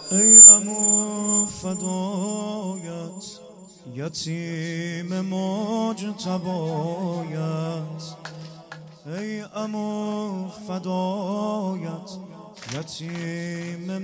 ای عمو فدایت یتیم مجتبایت، ای عمو فدایت یتیم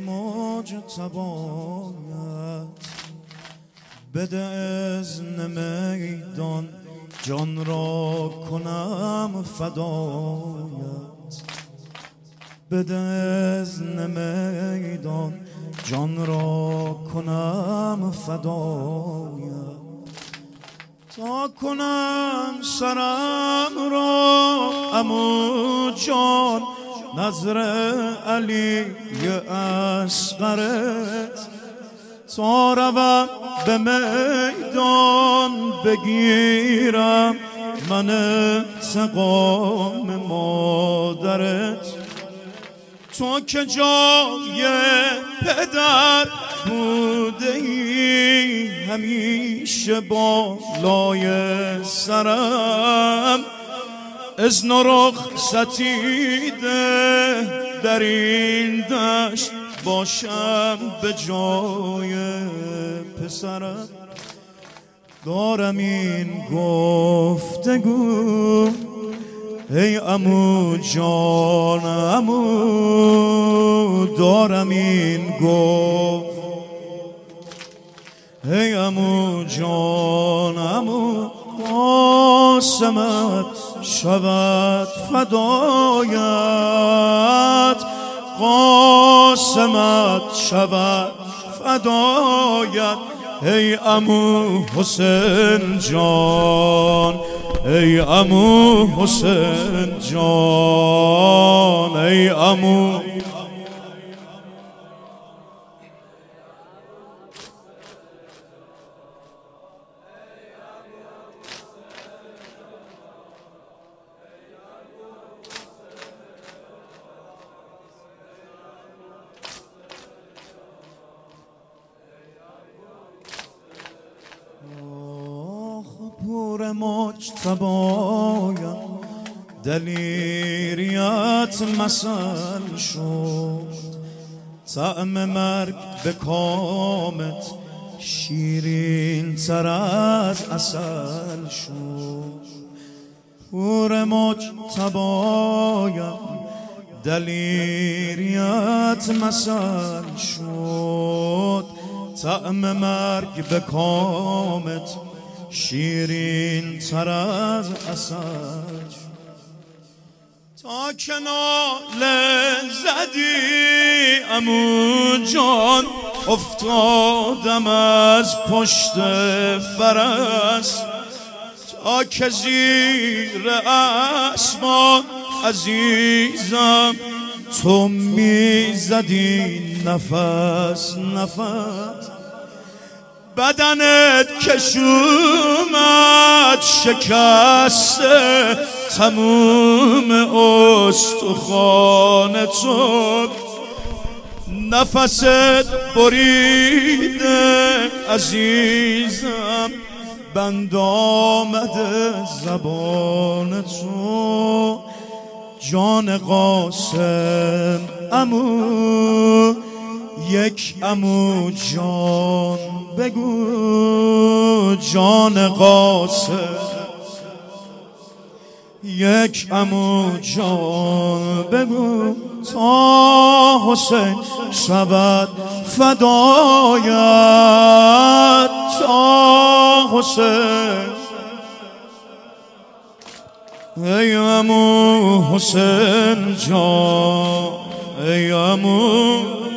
مجتبایت. بده اذن میدان جان را کنم فدایت، بده اذن میدان جان را کنم فدایت. تا کنم سرم را عمو جان نظر علی اصغرت، تا روم به میدان بگیرم من انتقام مادرت. تو که جای پدر بوده ای همیشه بالای سرم، اذن و رخصتی ده در این دشت باشم به جای پسرم. دارم این گفتگو ای عمو جان عمو، دارم این گفت ای عمو جان عمو، قاسمت شود فدایت، قاسمت شود فدایت. ای عمو حسین جان، ای عمو حسین جان، ای عمو پور مجتبایم دلیریت مثل شد، طعم مرگ به کامت شیرین تر از عسل شد. پور مجتبایم دلیریت مثل شد، طعم مرگ به کامت شیرین تر از عسل. تا که ناله زدی عمو جان افتادم از پشت فرس، تا که زیر اسمان عزیزم تو میزدی نفس نفس. بدنت کشومت شکسته تموم استخوان تو، نفست بریده عزیزم بند آمده زبان تو. جان قاسم عمو، یک عمو جان بگو، جان قاسم یک عمو جان بگو، تا حسین شود فدایت، تا حسین. ای عمو حسین جان، ای عمو